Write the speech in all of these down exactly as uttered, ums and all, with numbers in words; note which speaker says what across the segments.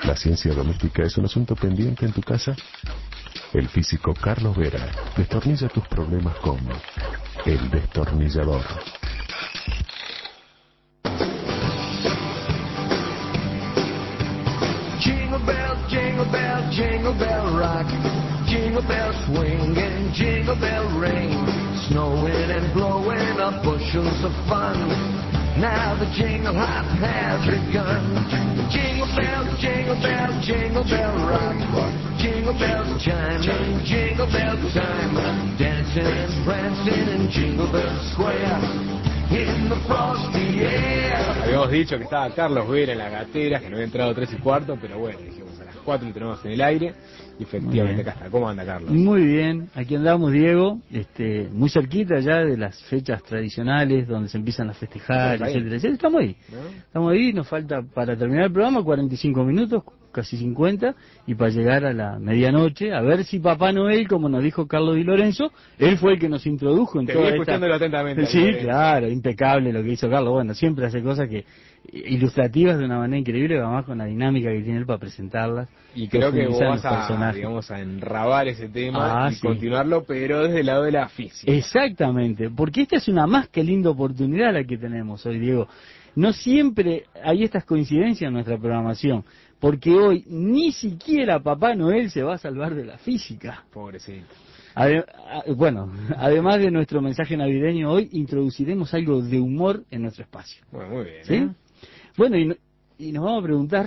Speaker 1: ¿La ciencia doméstica es un asunto pendiente en tu casa? El físico Carlos Vera destornilla tus problemas con El Destornillador.
Speaker 2: Jingle bell, jingle bell, jingle bell rock. Jingle bell swing and jingle bell ring. Snowing and blowing up bushels of fun. Now the jingle hop has begun. Jingle bell, jingle bell, jingle bell rock. Jingle bells chiming, jingle bell time. Dancing and prancing in Jingle Bell Square. In the frosty air.
Speaker 3: Habíamos dicho que estaba Carlos Vera en la gatera, que no había entrado tres y cuarto, pero bueno, dijimos a las cuatro lo tenemos en el aire. Y efectivamente acá está. ¿Cómo anda, Carlos?
Speaker 4: Muy bien, aquí andamos, Diego, este, muy cerquita ya de las fechas tradicionales donde se empiezan a festejar, etcétera, etcétera. Estamos ahí, ¿no? Estamos ahí, nos falta para terminar el programa cuarenta y cinco minutos, casi cincuenta, y para llegar a la medianoche, a ver si Papá Noel, como nos dijo Carlos Di Lorenzo, él fue el que nos introdujo en
Speaker 3: Te
Speaker 4: toda
Speaker 3: vi
Speaker 4: esta...
Speaker 3: escuchándolo atentamente.
Speaker 4: Sí, claro, impecable lo que hizo Carlos. Bueno, siempre hace cosas que ilustrativas de una manera increíble, además con la dinámica que tiene él para presentarlas.
Speaker 3: Y creo que vos vas a, digamos, a enrabar ese tema
Speaker 4: ah,
Speaker 3: y
Speaker 4: sí.
Speaker 3: continuarlo, pero desde el lado de la física.
Speaker 4: Exactamente, porque esta es una más que linda oportunidad la que tenemos hoy, Diego. No siempre hay estas coincidencias en nuestra programación, porque hoy ni siquiera Papá Noel se va a salvar de la física.
Speaker 3: Pobrecito.
Speaker 4: Ade- bueno, además de nuestro mensaje navideño, hoy introduciremos algo de humor en nuestro espacio.
Speaker 3: Bueno, muy bien.
Speaker 4: ¿Sí?
Speaker 3: ¿eh?
Speaker 4: Bueno, y, no- y nos vamos a preguntar,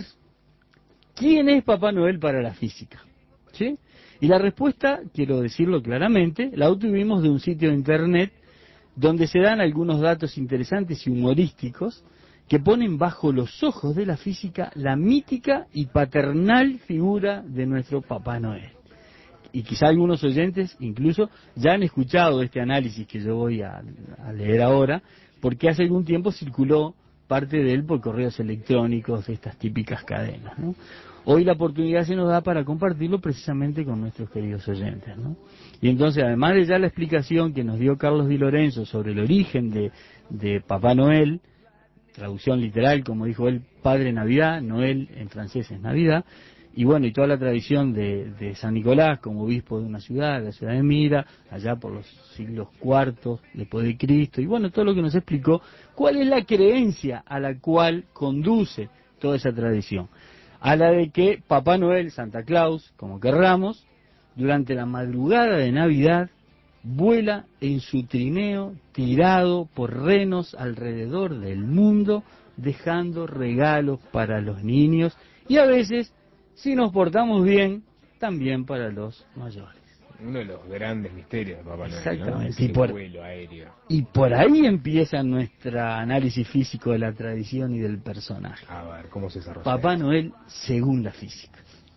Speaker 4: ¿quién es Papá Noel para la física? ¿Sí? Y la respuesta, quiero decirlo claramente, la obtuvimos de un sitio de internet donde se dan algunos datos interesantes y humorísticos que ponen bajo los ojos de la física la mítica y paternal figura de nuestro Papá Noel. Y quizá algunos oyentes incluso ya han escuchado este análisis que yo voy a, a leer ahora, porque hace algún tiempo circuló parte de él por correos electrónicos de estas típicas cadenas, ¿no? Hoy la oportunidad se nos da para compartirlo precisamente con nuestros queridos oyentes, ¿no? Y entonces, además de ya la explicación que nos dio Carlos Di Lorenzo sobre el origen de, de Papá Noel, traducción literal, como dijo él, Padre Navidad, Noel en francés es Navidad, y bueno, y toda la tradición de, de San Nicolás como obispo de una ciudad, la ciudad de Mira, allá por los siglos cuartos después de Cristo, y bueno, todo lo que nos explicó, cuál es la creencia a la cual conduce toda esa tradición, a la de que Papá Noel, Santa Claus, como querramos, durante la madrugada de Navidad, vuela en su trineo tirado por renos alrededor del mundo, dejando regalos para los niños y a veces, si nos portamos bien, también para los mayores.
Speaker 3: Uno de los grandes misterios de Papá Noel,
Speaker 4: Exactamente.
Speaker 3: ¿no?
Speaker 4: Y por,
Speaker 3: el vuelo aéreo.
Speaker 4: Y por ahí empieza nuestro análisis físico de la tradición y del personaje.
Speaker 3: A ver, ¿cómo se desarrolla?
Speaker 4: Papá Noel según la física.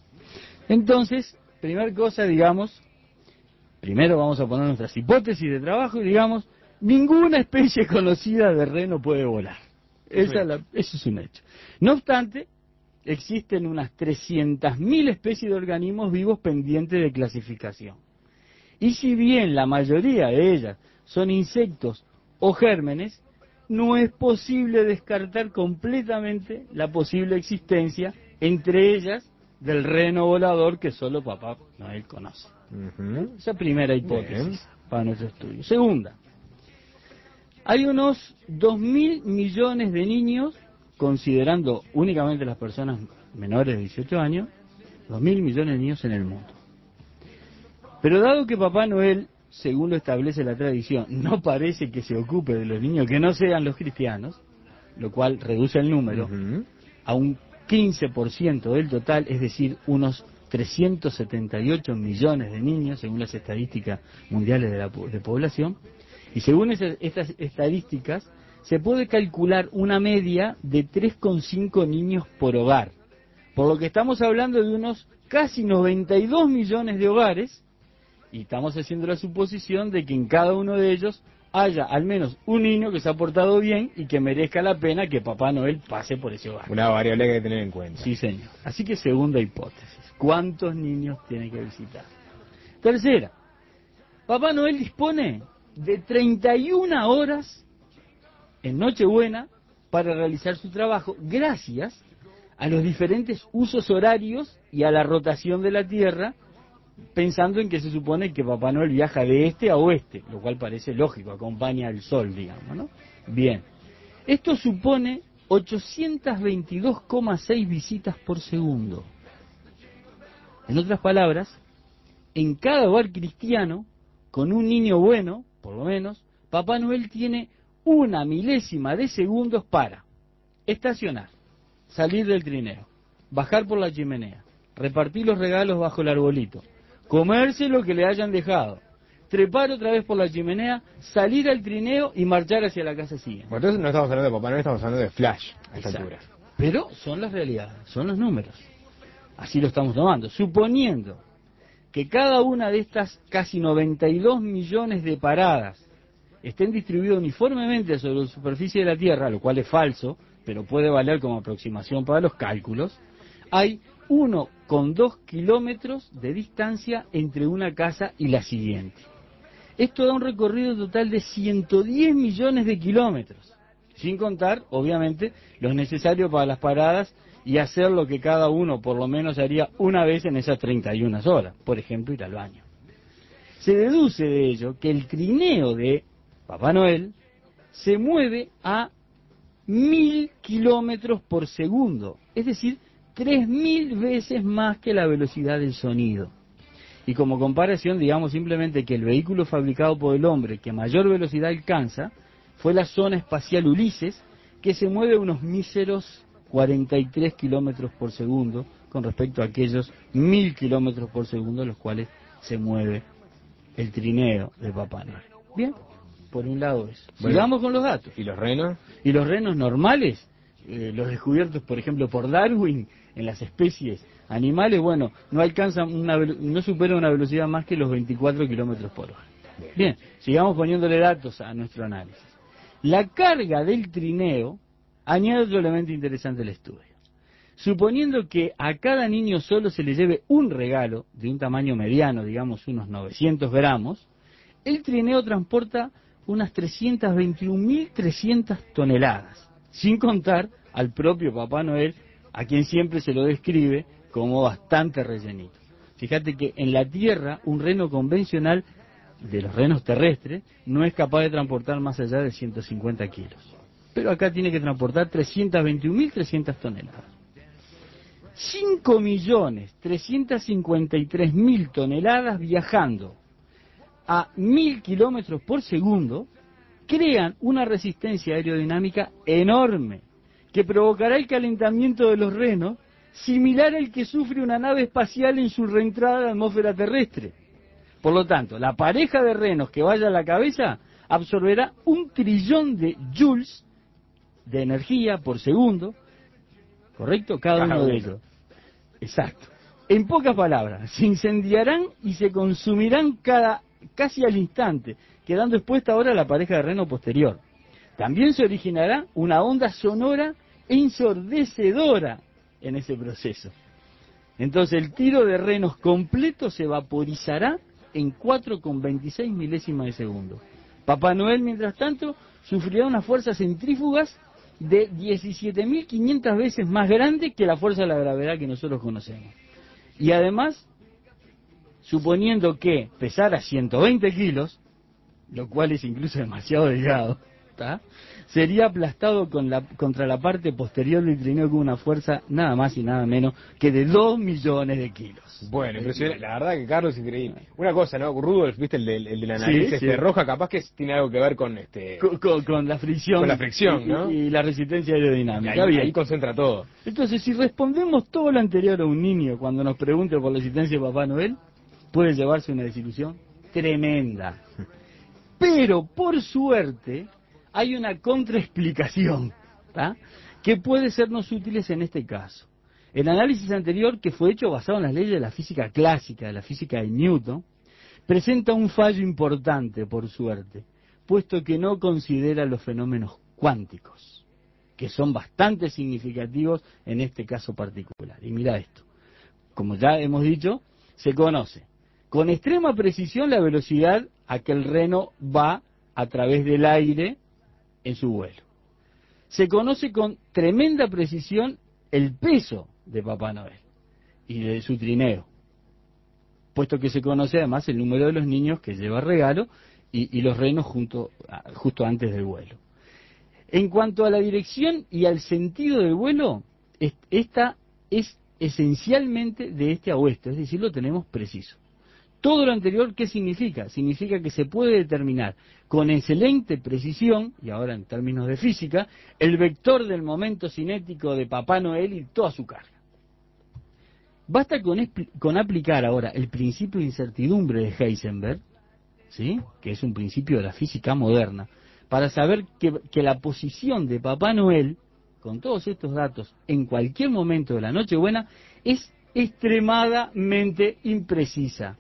Speaker 4: Entonces, primer cosa, digamos, primero vamos a poner nuestras hipótesis de trabajo y digamos, ninguna especie conocida de reno puede volar. Esa es la, eso es un hecho. No obstante, existen unas trescientas mil especies de organismos vivos pendientes de clasificación. Y si bien la mayoría de ellas son insectos o gérmenes, no es posible descartar completamente la posible existencia entre ellas del reno volador que solo Papá Noel conoce. Uh-huh. Esa primera hipótesis Bien. Para nuestro estudio. Segunda, hay unos dos mil millones de niños, considerando únicamente las personas menores de dieciocho años, dos mil millones de niños en el mundo. Pero dado que Papá Noel, según lo establece la tradición, no parece que se ocupe de los niños que no sean los cristianos, lo cual reduce el número uh-huh. a un quince por ciento del total, es decir, unos trescientos setenta y ocho millones de niños, según las estadísticas mundiales de la de población, y según esas, estas estadísticas, se puede calcular una media de tres coma cinco niños por hogar, por lo que estamos hablando de unos casi noventa y dos millones de hogares, y estamos haciendo la suposición de que en cada uno de ellos haya al menos un niño que se ha portado bien y que merezca la pena que Papá Noel pase por ese hogar.
Speaker 3: Una variable que hay que tener en cuenta.
Speaker 4: Sí, señor. Así que segunda hipótesis. ¿Cuántos niños tiene que visitar? Tercera, Papá Noel dispone de treinta y una horas en Nochebuena para realizar su trabajo, gracias a los diferentes usos horarios y a la rotación de la Tierra, pensando en que se supone que Papá Noel viaja de este a oeste, lo cual parece lógico, acompaña al Sol, digamos, ¿no? Bien, esto supone ochocientos veintidós coma seis visitas por segundo. En otras palabras, en cada hogar cristiano, con un niño bueno, por lo menos, Papá Noel tiene una milésima de segundos para estacionar, salir del trineo, bajar por la chimenea, repartir los regalos bajo el arbolito, comerse lo que le hayan dejado, trepar otra vez por la chimenea, salir al trineo y marchar hacia la casa siguiente.
Speaker 3: Bueno, entonces no estamos hablando de Papá Noel, estamos hablando de Flash a esta
Speaker 4: Exacto.
Speaker 3: altura.
Speaker 4: Pero son las realidades, son los números. Así lo estamos tomando. Suponiendo que cada una de estas casi noventa y dos millones de paradas estén distribuidas uniformemente sobre la superficie de la Tierra, lo cual es falso, pero puede valer como aproximación para los cálculos, hay uno coma dos kilómetros de distancia entre una casa y la siguiente. Esto da un recorrido total de ciento diez millones de kilómetros, sin contar, obviamente, los necesarios para las paradas y hacer lo que cada uno por lo menos haría una vez en esas treinta y una horas, por ejemplo, ir al baño. Se deduce de ello que el trineo de Papá Noel se mueve a mil kilómetros por segundo, es decir, tres mil veces más que la velocidad del sonido. Y como comparación, digamos simplemente que el vehículo fabricado por el hombre que mayor velocidad alcanza fue la Sonda Espacial Ulises, que se mueve a unos míseros cuarenta y tres kilómetros por segundo con respecto a aquellos mil kilómetros por segundo a los cuales se mueve el trineo de Papá Noel. Bien, por un lado eso.
Speaker 3: Bueno,
Speaker 4: sigamos con los datos.
Speaker 3: ¿Y los renos?
Speaker 4: Y los renos normales, eh, los descubiertos por ejemplo por Darwin en las especies animales, bueno, no alcanzan una, no superan una velocidad más que los veinticuatro kilómetros por hora. Bien, sigamos poniéndole datos a nuestro análisis. La carga del trineo añade otro elemento interesante al estudio. Suponiendo que a cada niño solo se le lleve un regalo de un tamaño mediano, digamos unos novecientos gramos, el trineo transporta unas trescientas veintiún mil trescientas toneladas, sin contar al propio Papá Noel, a quien siempre se lo describe como bastante rellenito. Fíjate que en la Tierra un reno convencional, de los renos terrestres, no es capaz de transportar más allá de ciento cincuenta kilos. Pero acá tiene que transportar trescientas veintiún mil trescientas toneladas. cinco millones trescientas cincuenta y tres mil toneladas viajando a mil kilómetros por segundo crean una resistencia aerodinámica enorme que provocará el calentamiento de los renos similar al que sufre una nave espacial en su reentrada a la atmósfera terrestre. Por lo tanto, la pareja de renos que vaya a la cabeza absorberá un trillón de joules de energía por segundo, ¿correcto? Cada, Cada uno, uno de ellos. Exacto. En pocas palabras, se incendiarán y se consumirán cada, casi al instante, quedando expuesta ahora la pareja de reno posterior. También se originará una onda sonora ensordecedora en ese proceso. Entonces el tiro de renos completo se vaporizará en cuatro coma veintiséis milésimas de segundo. Papá Noel, mientras tanto, sufrirá unas fuerzas centrífugas de diecisiete mil quinientas veces más grande que la fuerza de la gravedad que nosotros conocemos. Y además, suponiendo que pesara ciento veinte kilos, lo cual es incluso demasiado delgado, ¿tá?, sería aplastado con la, contra la parte posterior del trineo con una fuerza nada más y nada menos que de dos millones de kilos.
Speaker 3: Bueno, impresionante. La verdad que Carlos es increíble. Una cosa, ¿no? Rudolf, ¿viste? El de, el de la nariz
Speaker 4: sí,
Speaker 3: este,
Speaker 4: sí.
Speaker 3: roja, capaz que tiene algo que ver con este...
Speaker 4: Con, con, con la fricción.
Speaker 3: Con la fricción,
Speaker 4: y,
Speaker 3: ¿no?
Speaker 4: Y, y la resistencia aerodinámica.
Speaker 3: Y ahí,
Speaker 4: Bien.
Speaker 3: ahí concentra todo.
Speaker 4: Entonces, si respondemos todo lo anterior a un niño cuando nos pregunte por la existencia de Papá Noel, puede llevarse una desilusión tremenda. Pero, por suerte, hay una contraexplicación, ¿tá?, que puede sernos útiles en este caso. El análisis anterior, que fue hecho basado en las leyes de la física clásica, de la física de Newton, presenta un fallo importante, por suerte, puesto que no considera los fenómenos cuánticos, que son bastante significativos en este caso particular. Y mira esto, como ya hemos dicho, se conoce con extrema precisión la velocidad a que el reno va a través del aire en su vuelo. Se conoce con tremenda precisión el peso de Papá Noel y de su trineo, puesto que se conoce además el número de los niños que lleva regalo y, y los renos junto, justo antes del vuelo. En cuanto a la dirección y al sentido del vuelo, esta es esencialmente de este a oeste, es decir, lo tenemos preciso. Todo lo anterior, ¿qué significa? Significa que se puede determinar con excelente precisión, y ahora en términos de física, el vector del momento cinético de Papá Noel y toda su carga. Basta con, con aplicar ahora el principio de incertidumbre de Heisenberg, ¿sí?, que es un principio de la física moderna, para saber que, que la posición de Papá Noel, con todos estos datos, en cualquier momento de la Nochebuena, es extremadamente imprecisa.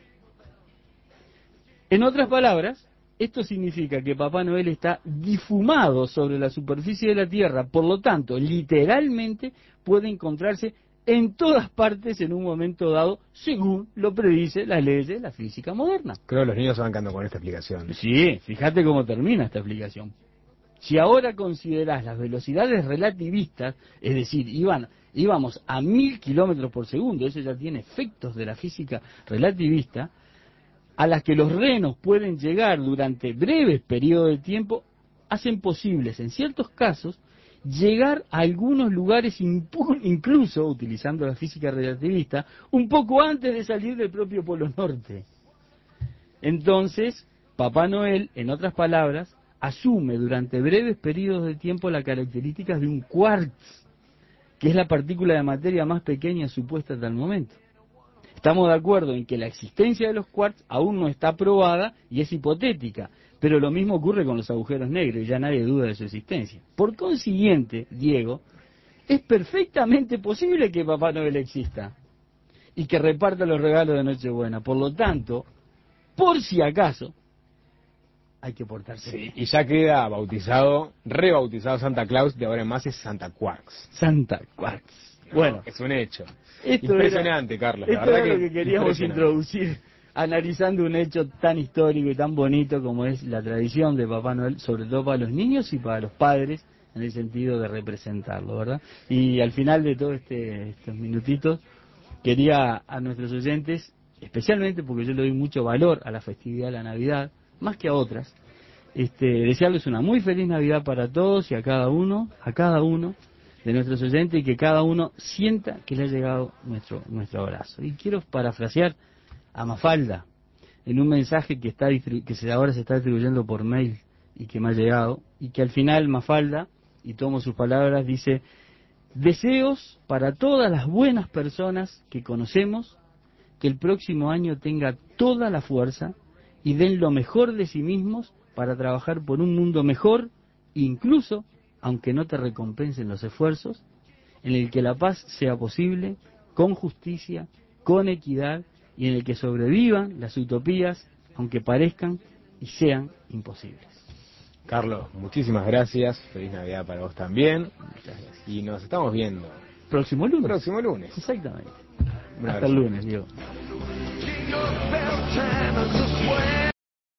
Speaker 4: En otras palabras, esto significa que Papá Noel está difumado sobre la superficie de la Tierra, por lo tanto, literalmente puede encontrarse en todas partes en un momento dado, según lo predice las leyes de la física moderna.
Speaker 3: Creo que los niños se van quedando con esta explicación.
Speaker 4: Sí, fíjate cómo termina esta explicación. Si ahora considerás las velocidades relativistas, es decir, iban, íbamos a mil kilómetros por segundo, eso ya tiene efectos de la física relativista, a las que los renos pueden llegar durante breves periodos de tiempo, hacen posibles, en ciertos casos, llegar a algunos lugares incluso, utilizando la física relativista, un poco antes de salir del propio Polo Norte. Entonces, Papá Noel, en otras palabras, asume durante breves periodos de tiempo las características de un quark, que es la partícula de materia más pequeña supuesta hasta el momento. Estamos de acuerdo en que la existencia de los quarks aún no está probada y es hipotética, pero lo mismo ocurre con los agujeros negros y ya nadie duda de su existencia. Por consiguiente, Diego, es perfectamente posible que Papá Noel exista y que reparta los regalos de Nochebuena. Por lo tanto, por si acaso, hay que portarse bien.
Speaker 3: Sí, y ya queda bautizado, rebautizado Santa Claus, de ahora en más es Santa Quarks.
Speaker 4: Santa Quarks.
Speaker 3: No,
Speaker 4: bueno,
Speaker 3: es un hecho.
Speaker 4: Esto
Speaker 3: impresionante,
Speaker 4: era,
Speaker 3: Carlos.
Speaker 4: La
Speaker 3: esto
Speaker 4: verdad
Speaker 3: era
Speaker 4: que
Speaker 3: lo que
Speaker 4: queríamos introducir, analizando un hecho tan histórico y tan bonito como es la tradición de Papá Noel, sobre todo para los niños y para los padres, en el sentido de representarlo, ¿verdad? Y al final de todos este, estos minutitos, quería a nuestros oyentes, especialmente porque yo le doy mucho valor a la festividad de la Navidad, más que a otras, este, desearles una muy feliz Navidad para todos y a cada uno, a cada uno de nuestros oyentes, y que cada uno sienta que le ha llegado nuestro nuestro abrazo. Y quiero parafrasear a Mafalda en un mensaje que está que se, ahora se está distribuyendo por mail y que me ha llegado, y que al final Mafalda, y tomo sus palabras, dice: deseos para todas las buenas personas que conocemos, que el próximo año tenga toda la fuerza y den lo mejor de sí mismos para trabajar por un mundo mejor, incluso aunque no te recompensen los esfuerzos, en el que la paz sea posible, con justicia, con equidad, y en el que sobrevivan las utopías, aunque parezcan y sean imposibles.
Speaker 3: Carlos, muchísimas gracias, feliz Navidad para vos también, y nos estamos viendo.
Speaker 4: Próximo lunes.
Speaker 3: Próximo lunes.
Speaker 4: Exactamente.
Speaker 3: Un
Speaker 4: Hasta el lunes, Diego.